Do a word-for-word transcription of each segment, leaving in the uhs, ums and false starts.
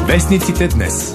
Вестниците днес.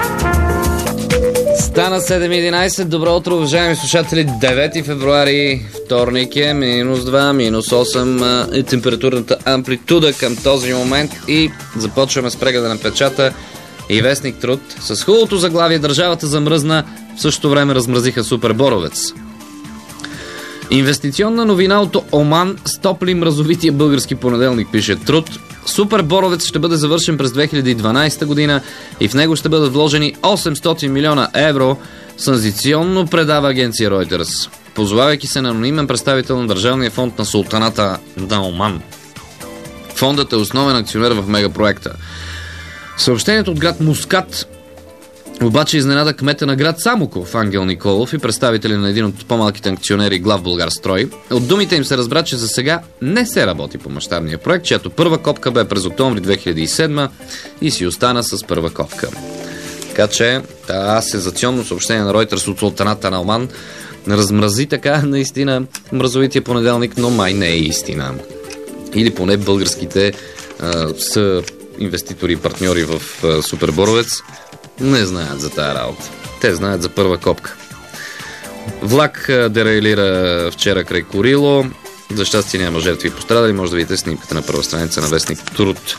Стана седем и единайсет. Добро утро, уважаеми слушатели. девети февруари, вторник е, минус два, минус осем е температурната амплитуда към този момент и започваме с прегледа на печата и вестник Труд. С хубавото заглавие: държавата замръзна, в същото време размразиха Супер Боровец. Инвестиционна новина от Оман стопли мразовития български понеделник, пише Труд. Супер Боровец ще бъде завършен през две хиляди и дванайсета година и в него ще бъдат вложени осемстотин милиона евро, сензационно предава агенция Reuters, позовавайки се на анонимен представител на Държавния фонд на Султаната на Оман. Фондът е основен акционер в мегапроекта. Съобщението от град Мускат обаче изненада кмета на град Самоков, Ангел Николов, и представители на един от по-малките акционери, Главбулгарстрой. От думите им се разбра, че за сега не се работи по мащабния проект, чиято първа копка бе през октомври две хиляди и седма и си остана с първа копка. Така че това сензационно съобщение на Reuters от Султаната на Оман размрази така наистина мразовития понеделник, но май не е истина. Или поне българските а, са инвеститори и партньори в а, Супер Боровец не знаят за тая работа. Те знаят за първа копка. Влак дерайлира вчера край Курило. За щастие няма жертви и пострадали. Може да видите снимката на първа страница на вестник Труд.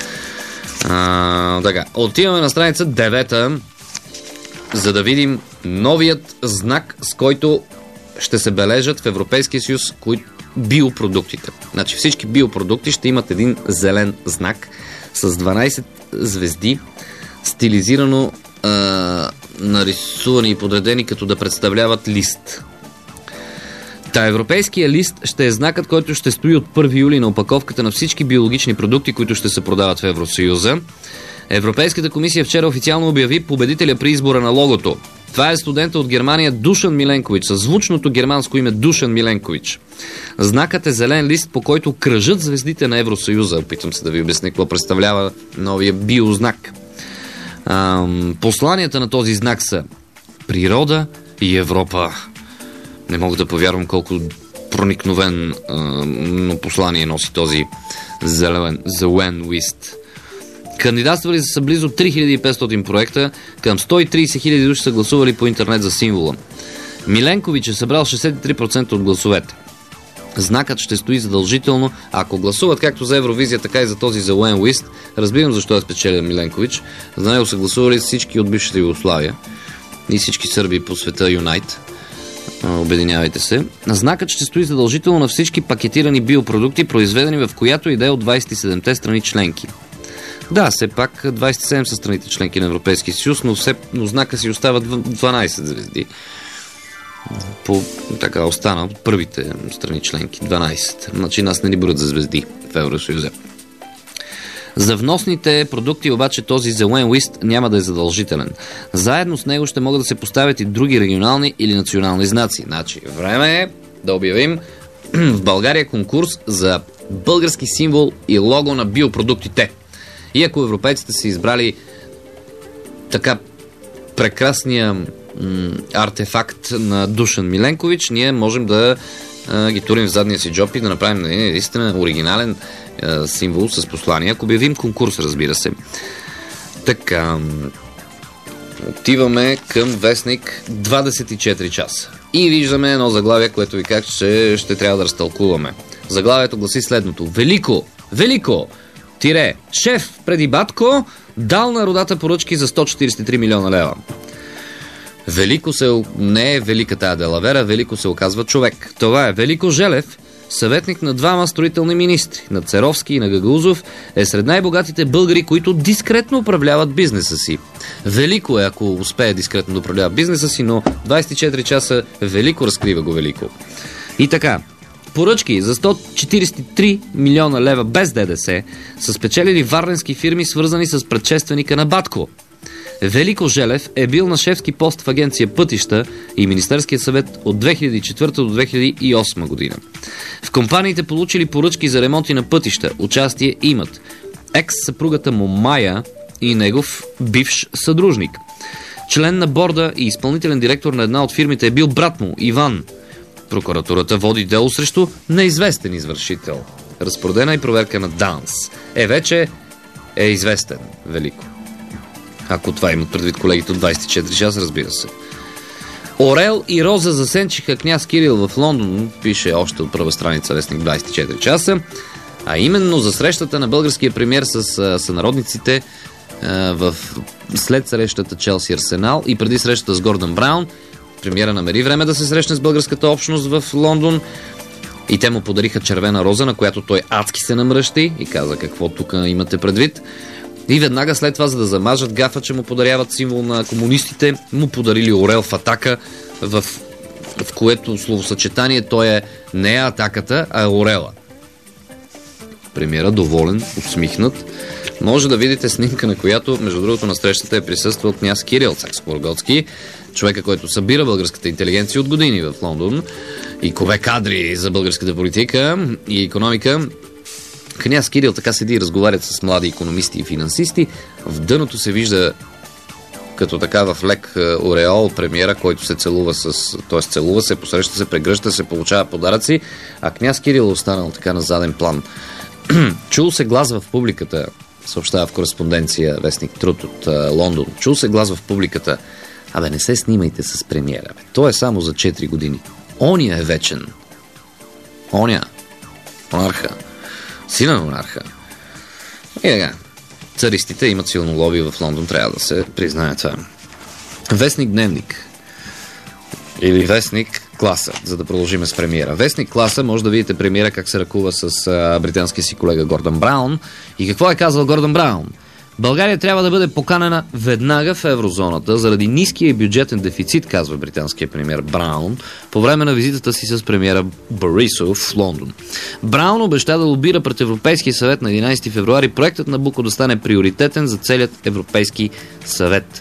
А, така. Отиваме на страница девета, за да видим новият знак, с който ще се бележат в Европейския съюз кои... биопродуктите. Значи всички биопродукти ще имат един зелен знак с дванайсет звезди, стилизирано а, нарисувани и подредени като да представляват лист. Та европейския лист ще е знакът, който ще стои от първи юли на опаковката на всички биологични продукти, които ще се продават в Евросъюза. Европейската комисия вчера официално обяви победителя при избора на логото. Това е студента от Германия Душан Миленкович, със звучното германско име Душан Миленкович. Знакът е зелен лист, по който кръжат звездите на Евросъюза. Опитвам се да ви обясня какво представлява новия биознак. Ам, посланията на този знак са природа и Европа. Не мога да повярвам колко проникновен ам, послание носи този зелен, зелен лист. Кандидатствали са близо три хиляди и петстотин проекта, към сто и трийсет хиляди души са гласували по интернет за символа. Миленкович е събрал шейсет и три процента от гласовете. Знакът ще стои задължително. Ако гласуват както за Евровизия, така и за този зелен лист, разбирам защо е спечелил Миленкович. За него са гласували всички от бившата Югославия и всички сърби по света. Юнайт. Обединявайте се. Знакът ще стои задължително на всички пакетирани биопродукти, произведени в която идея от двайсет и седемте страни членки. Да, все пак двайсет и седем са страните членки на Европейския съюз, но, все, но знака си остава дванайсет звезди. По, така остана от първите страни членки дванайсет. Значи нас не ни броят за звезди в Евросъюза. За вносните продукти обаче този зелен лист няма да е задължителен. Заедно с него ще могат да се поставят и други регионални или национални знаци. Значи време е да обявим в България конкурс за български символ и лого на биопродуктите. И ако европейците са избрали така прекрасния м- артефакт на Душан Миленкович, ние можем да а, ги турим в задния си джоб и да направим наистина оригинален а, символ с послание. Ако обявим конкурс, разбира се. Така, отиваме към вестник двайсет и четири часа. И виждаме едно заглавие, което ви казах, че ще трябва да разтълкуваме. Заглавието гласи следното: Велико! Велико! Тире, шеф преди батко дал на родата поръчки за сто четирийсет и три милиона лева. Велико се... Не е велика тая делавера, Велико се оказва човек. Това е Велико Желев, съветник на двама строителни министри, на Церовски и на Гагаузов, е сред най-богатите българи, които дискретно управляват бизнеса си. Велико е, ако успее дискретно да управлява бизнеса си, но двайсет и четири часа Велико разкрива го Велико. И така, поръчки за сто четирийсет и три милиона лева без ДДС са спечелили варненски фирми, свързани с предшественика на батко. Велико Желев е бил на шефски пост в агенция Пътища и Министерския съвет от две хиляди и четвърта до две хиляди и осма година. В компаниите получили поръчки за ремонти на пътища участие имат екс-съпругата му Майя и негов бивш съдружник. Член на борда и изпълнителен директор на една от фирмите е бил брат му Иван. Прокуратурата води дело срещу неизвестен извършител. Разпоредена и проверка на ДАНС. Е, вече е известен Велико. Ако това имат предвид колегите от двайсет и четири часа, разбира се. Орел и Роза засенчиха княз Кирил в Лондон, пише още от първа страница вестник двайсет и четири часа. А именно за срещата на българския премиер с а, сънародниците а, в, след срещата Челси Арсенал и преди срещата с Гордън Браун. Премиера намери време да се срещне с българската общност в Лондон и те му подариха червена роза, на която той адски се намръщи и каза какво тук имате предвид. И веднага след това, за да замажат гафа, че му подаряват символ на комунистите, му подарили орел в атака, в, в което словосъчетание той е не е атаката, а е орела. Премиера доволен, усмихнат. Може да видите снимка, на която, между другото, на срещата е присъствал княз Кирил Сакскобургготски, човека, който събира българската интелигенция от години в Лондон и кове кадри за българската политика и икономика. Княз Кирил така седи и разговарят с млади икономисти и финансисти. В дъното се вижда като така в лек ореол премиера, който се целува с... т.е. целува се, посреща се, прегръща се, получава подаръци, а княз Кирил останал така на заден план. Чул се глас в публиката, съобщава в кореспонденция вестник Труд от а, Лондон. Чул се глас в публиката: абе, не се снимайте с премиера, бе. Той е само за четири години. Оня е вечен. Оня. Монарха. Сина на монарха. И така. Царистите имат силно лоби в Лондон, трябва да се признае това. Вестник Дневник. Или вестник Класа, за да продължим с премиера. Вестник Класа, може да видите премиера как се ръкува с а, британския си колега Гордън Браун. И какво е казал Гордън Браун? България трябва да бъде поканена веднага в еврозоната заради ниския бюджетен дефицит, казва британския премиер Браун, по време на визитата си с премиера Борисов в Лондон. Браун обеща да лобира пред Европейския съвет на единайсети февруари проектът на Набуко да стане приоритетен за целият Европейски съвет.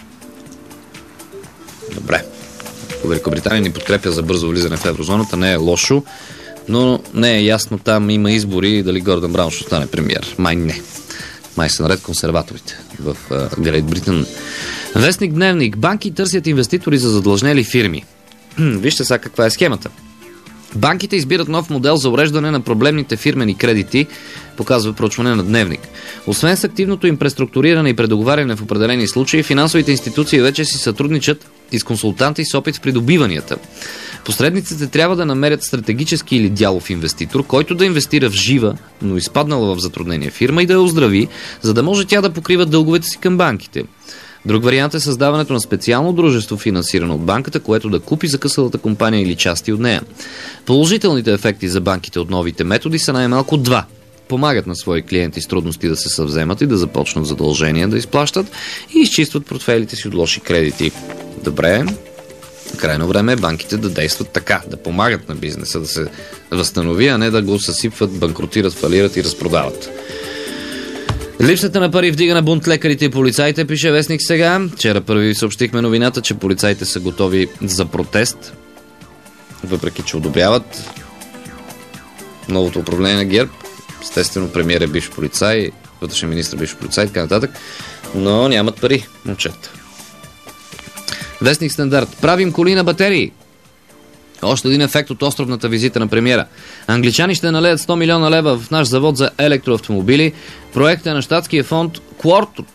Добре. Великобритания ни подкрепя за бързо влизане в еврозоната, не е лошо, но не е ясно, там има избори, дали Гордън Браун ще стане премиер. Май не. Май са наред консерваторите в Грейт Британ. Вестник Дневник. Банки търсят инвеститори за задлъжнели фирми. Вижте сега каква е схемата. Банките избират нов модел за уреждане на проблемните фирмени кредити, показва проучване на Дневник. Освен с активното им преструктуриране и предоговаряне в определени случаи, финансовите институции вече си сътрудничат и с консултанти с опит в придобиванията. Посредниците трябва да намерят стратегически или дялов инвеститор, който да инвестира в жива, но изпаднала в затруднение фирма и да я оздрави, за да може тя да покрива дълговете си към банките. Друг вариант е създаването на специално дружество, финансирано от банката, което да купи закъсалата компания или части от нея. Положителните ефекти за банките от новите методи са най-малко два. Помагат на свои клиенти с трудности да се съвземат и да започнат задължения да изплащат и изчистват портфейлите си от лоши кредити. Добре, крайно време е банките да действат така, да помагат на бизнеса да се възстанови, а не да го съсипват, банкротират, фалират и разпродават. Липсата на пари вдига на бунт лекарите и полицаите, пише вестник Сега. Вчера първи съобщихме новината, че полицаите са готови за протест, въпреки че одобряват новото управление на ГЕРБ. Естествено, премиер е бивш полицай, вътрешен министр бивш полицай, така нататък, но нямат пари, момчета. Вестник Стандарт. Правим коли на батерии. Още един ефект от островната визита на премиера. Англичани ще налеят сто милиона лева в наш завод за електроавтомобили. Проектът е на щатския фонд Quartz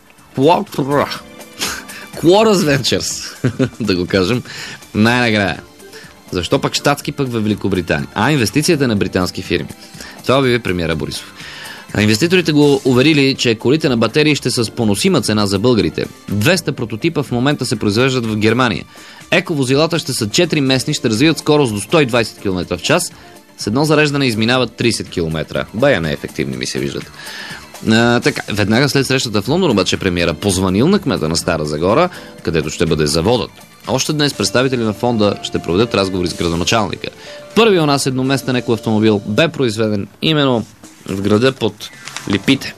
Ventures, да го кажем най-накрая. Защо пък щатски, пък в Великобритания? А инвестицията на британски фирми. Това обяви премиера Борисов. А инвеститорите го уверили, че колите на батерии ще са с поносима цена за българите. двеста прототипа в момента се произвеждат в Германия. Ековозилата ще са четири местни, ще развиват скорост до сто и двайсет километра в час. С едно зареждане изминават трийсет километра. Бая неефективни ми се виждат. А, така, веднага след срещата в Лондон обаче премиера позванил на кмета на Стара Загора, където ще бъде заводът. Още днес представители на фонда ще проведат разговори с градоначалника. Първият у нас едноместен екоавтомобил бе произведен именно в града под Липите.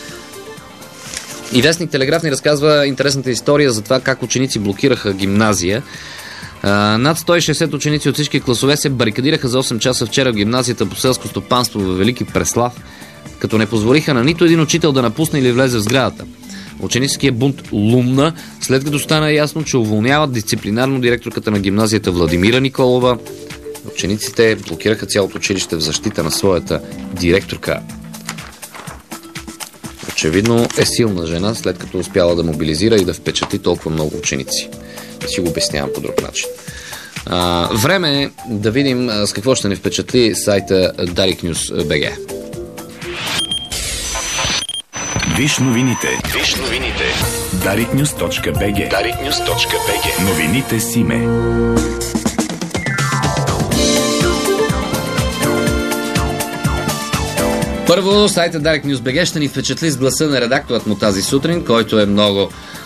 И вестник Телеграф ни разказва интересната история за това как ученици блокираха гимназия. А, над сто и шейсет ученици от всички класове се барикадираха за осем часа вчера в гимназията по селско стопанство във Велики Преслав, като не позволиха на нито един учител да напусне или влезе в сградата. Ученическият бунт лумна, след като стана ясно, че уволняват дисциплинарно директорката на гимназията Владимира Николова. Учениците блокираха цялото училище в защита на своята директорка. Очевидно е силна жена, след като успяла да мобилизира и да впечатли толкова много ученици. Да си го обяснявам по друг начин. А, време е да видим а, с какво ще ни впечатли сайта Дарик Нюз точка би джи. Виж новините. Виж новините. Дарик Нюз точка би джи. Дарик Нюз точка би джи. Новините с име. Първо, сайта Дарик Нюз точка би джи ще ни впечатли с гласа на редакторът му тази сутрин, който е много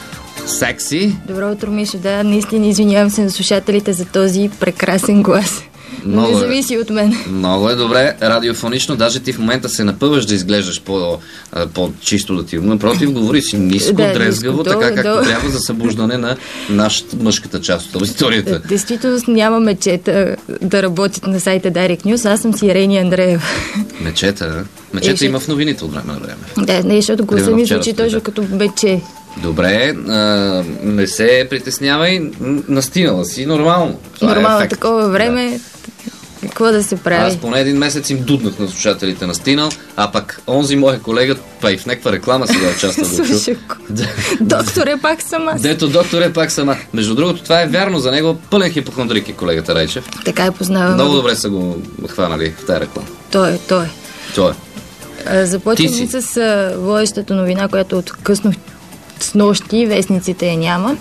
секси. Добро утро, Мишо. Да, наистина извинявам се на слушателите за този прекрасен глас. Много не зависи е, от мен. Много е добре, радиофонично. Даже ти в момента се напъваш да изглеждаш по, по-чисто да ти. Напротив, говори си ниско, да, дрезгаво, ниско, така долу, както долу. Трябва за събуждане на нашата мъжката част от аудиторията. Действително няма мечета да работят на сайта Дарик Нюз. Аз съм си Рени Андреева. Мечета? Мечета е, има в новините от време на време. Да, не, защото гласа ми звучи точно като мече. Добре, а, не се притеснявай, настинала си нормално. Това нормално, е такова време, да. Какво да се прави? Аз поне един месец им дуднах на слушателите настинал, а пък онзи мой колега, па и в някаква реклама сега участва да чу. Доктор е пак сама. Дето доктор е пак сама. Между другото, това е вярно за него, пълен хипохондрик е колегата Райчев. Така е познавам. Много добре са го хванали в тази реклама. Той е, той е. Той е. Започваме с а, водещата новина, която от късно с нощи, вестниците я няма.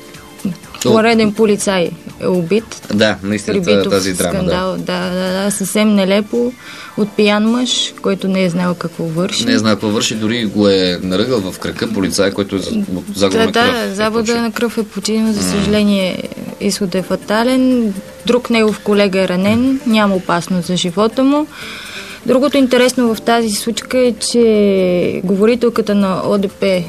Пореден полицай е убит. Да, наистина тази драма. Скандал. Да. Да, да, да, съвсем нелепо от пиян мъж, който не е знал какво върши. Не е знал какво върши, дори го е наръгал в кръка полицай, който е загуба да, на кръв. Да, загуба на кръв е починал. За съжаление, изход е фатален. Друг негов колега е ранен. Няма опасност за живота му. Другото интересно в тази случка е, че говорителката на О Д П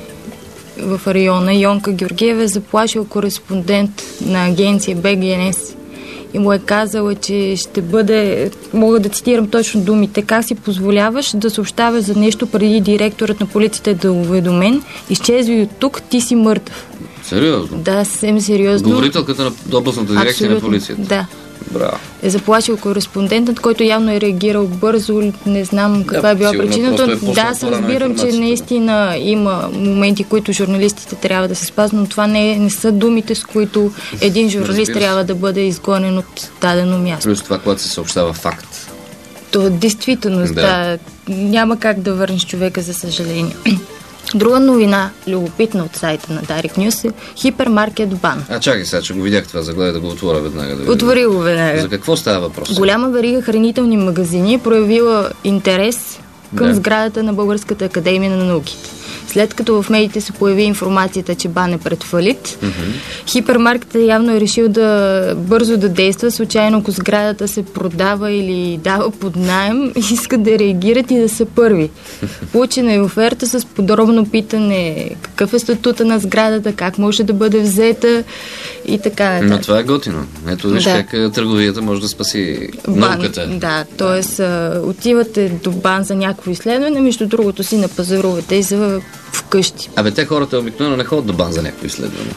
в района, Йонка Георгиева, е заплашил кореспондент на агенция Б Г Н С и му е казала, че ще бъде, мога да цитирам точно думите, как си позволяваш да съобщаваш за нещо преди директорът на полицията да е уведомен, изчезви от тук, ти си мъртъв. Сериозно? Да, съвсем сериозно. Говорителката на областната дирекция на полицията? Да. Браво. Е заплашил кореспондентът, който явно е реагирал бързо, не знам каква да, е била причината. Е да, аз разбирам, че наистина има моменти, които журналистите трябва да се спазват, но това не, не са думите, с които един журналист трябва да бъде изгонен от дадено място. Плюс това, когато се съобщава факт. То е действителност, да. да. Няма как да върнеш човека, за съжаление. Друга новина, любопитна от сайта на Дарик Нюз, е хипермаркет бан. А чакай сега, че го видях това загледа, да го отворя веднага. Да Отвори го веднага. За какво става въпрос? Голяма верига хранителни магазини е проявила интерес към да. сградата на Българската академия на науките. След като в медиите се появи информацията, че бан е пред фалит, mm-hmm. хипермаркетът явно е решил да бързо да действа. Случайно, ако сградата се продава или дава под наем, искат да реагират и да са първи. Получена е оферта с подробно питане какъв е статута на сградата, как може да бъде взета и така нататък. Но това е готино. Ето виж да. как търговията може да спаси бан, науката. Да, т.е. отивате до бан за някакво изследване, между другото си напазарувате и за вкъщи. Абе, те хората обикновено не ходят до бан за някакво изследване.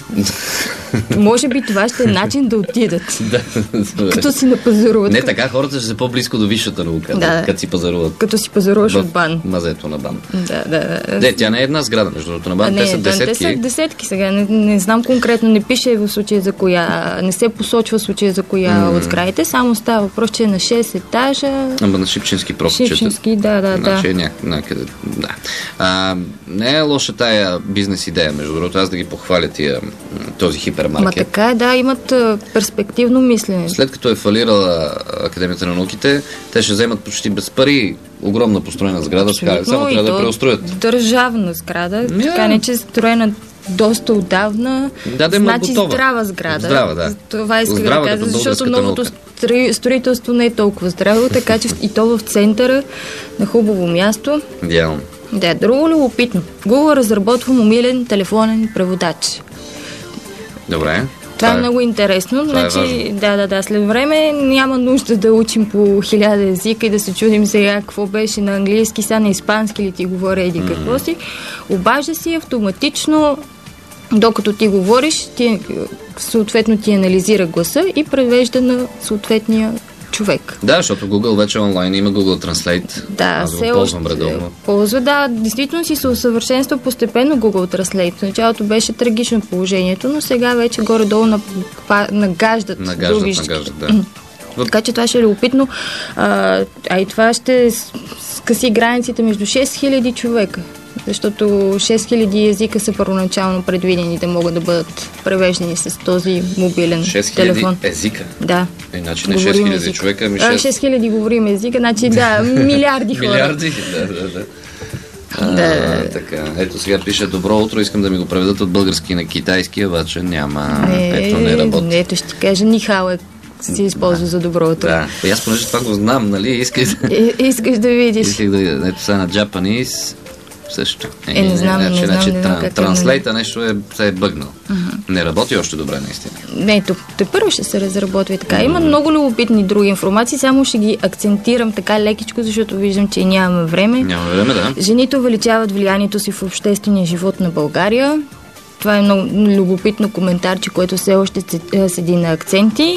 Може би това ще е начин да отидат. Като си напазаруват. Не, така хората ще са по-близко до висшата наука, да, като си пазаруват. Като си пазаруваш от бан. Мазето на бан. Да, да, да. Не, тя не е една сграда, между другото на бан. Не, те са да, десетки. Те са десетки сега. Не, не знам конкретно, не пише в случая за коя, не се посочва в случая за коя mm. от сградите, само става въпрос, че е на шест етажа. Ама на Шипчински просто. Шипчински, да, да, значи, да. Ня, някъде, да. А, не е лоша тая бизнес идея, между другото, аз да ги похваля тия, този хипермаркет. Ма така е, да, имат перспективно мислене. След като е фалирала Академията на науките, те ще вземат почти без пари огромна построена сграда, така, само трябва да преустроят. Държавна сграда, yeah. така не че е строена доста отдавна, да, да значи готова. Здрава сграда. Здрава, да. Това исках Здрава, да кажа, защото новото строи, строителство не е толкова здраво, така че и то в центъра, на хубаво място. Идеално. Да, друго любопитно. Google разработва мобилен телефонен преводач. Добре. Това, това е много интересно. Това значи, е да, да, да. След време няма нужда да учим по хиляда езика и да се чудим сега какво беше на английски, сега на испански ли ти говоря еди какво си. Обажда си автоматично, докато ти говориш, ти, съответно ти анализира гласа и превежда на съответния човек. Да, защото Google вече онлайн има Google Translate. Да, аз го все ползвам още редовно. ползва, да, действително си се усъвършенства постепенно Google Translate. В началото беше трагично положението, но сега вече горе-долу нагаждат, Нагаждат, думички. нагаждат, да. Така че това ще е любопитно. А, а и това ще скъси границите между шест хиляди човека. Защото шест хиляди езика са първоначално предвидени да могат да бъдат превеждани с този мобилен шест хиляди телефон. езика? Да. Иначе не шест хиляди човека, ами шест... шест хиляди говорим езика, значи да, милиарди хора. Милиарди? Да, да, да. А, Да. Така. Ето сега пише: добро утро, искам да ми го преведат от български на китайски, обаче няма. Не, Ето не работи. Ето ще ти кажа, Нихао е си използва за добро утро. Да. И аз понеже това го знам, нали, исках да... И, искаш да видиш. Исках да... Ето сега на Japanese също. Е, не знам, не знам, не знам как е. Транслейта нещо е, се е бъгнал. Uh-huh. Не работи още добре, наистина. Не, тук те първо ще се разработва и така. Uh-huh. Има много любопитни други информации, само ще ги акцентирам така лекичко, защото виждам, че нямаме време. Нямаме време, да. Жените увеличават влиянието си в обществения живот на България. Това е много любопитно коментарче, което все още седи на акценти.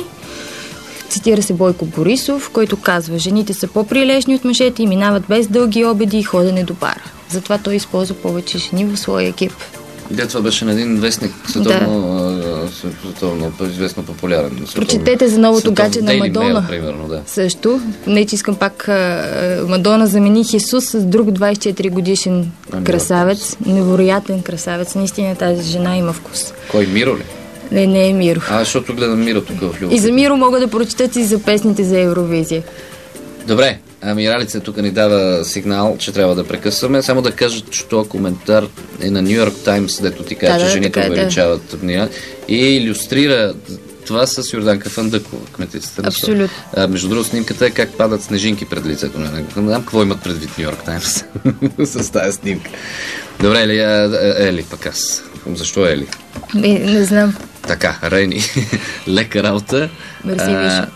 Цитира се Бойко Борисов, който казва: жените са по-прилежни от мъжете и минават без дълги обеди и ходене до бара. Затова той използва повече жени в своя екип. Да, това беше на един вестник, световно, да. световно известно популярен. Световно, прочетете за новото гадже на Мадона. Mail, примерно, да. Също. Не, че искам пак. Мадона замени Хесус с друг двайсет и четири годишен красавец. Невероятен красавец. Наистина тази жена има вкус. Кой, Миро ли? Не, не е Миро. А, защото гледам Миро тук в Любов. И за Миро мога да прочитат и за песните за Евровизия. Добре, ами Ралица тук ни дава сигнал, че трябва да прекъсваме. Само да кажа, че този коментар е на Ню Йорк Таймс, дето ти казва, да, че да, жените така, увеличават да. И илюстрира това с Йорданка Фандъкова, кметицата. Абсолютно. А, между другото, снимката е как падат снежинки пред лицето на него. Не знам какво имат предвид Ню Йорк Таймс с тази снимка. Добре, Ели, Ели, пък аз. Защо Ели? Не, не знам. Така, Рени, лека работа. Мерси, виж.